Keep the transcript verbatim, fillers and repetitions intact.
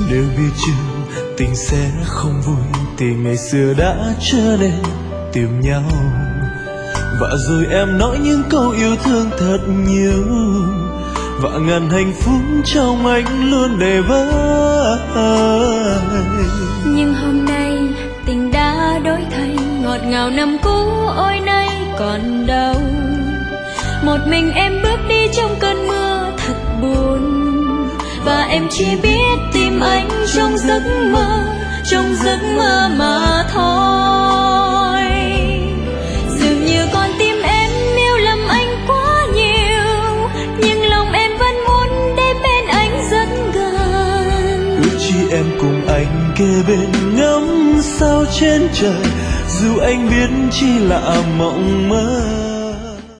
Nếu biết chưa tình sẽ không vui thì ngày xưa đã trở nên tìm nhau. Và rồi em nói những câu yêu thương thật nhiều, và ngàn hạnh phúc trong anh luôn để vơi. Nhưng hôm nay tình đã đổi thay, ngọt ngào năm cũ ôi nay còn đâu. Một mình em bước đi trong cơn mưa thật buồn, và em chỉ biết tìm anh trong giấc mơ, trong giấc mơ mà thôi. Dường như con tim em yêu lầm anh quá nhiều, nhưng lòng em vẫn muốn đến bên anh rất gần. Ước chi em cùng anh kề bên ngắm sao trên trời, dù anh biết chỉ là mộng mơ.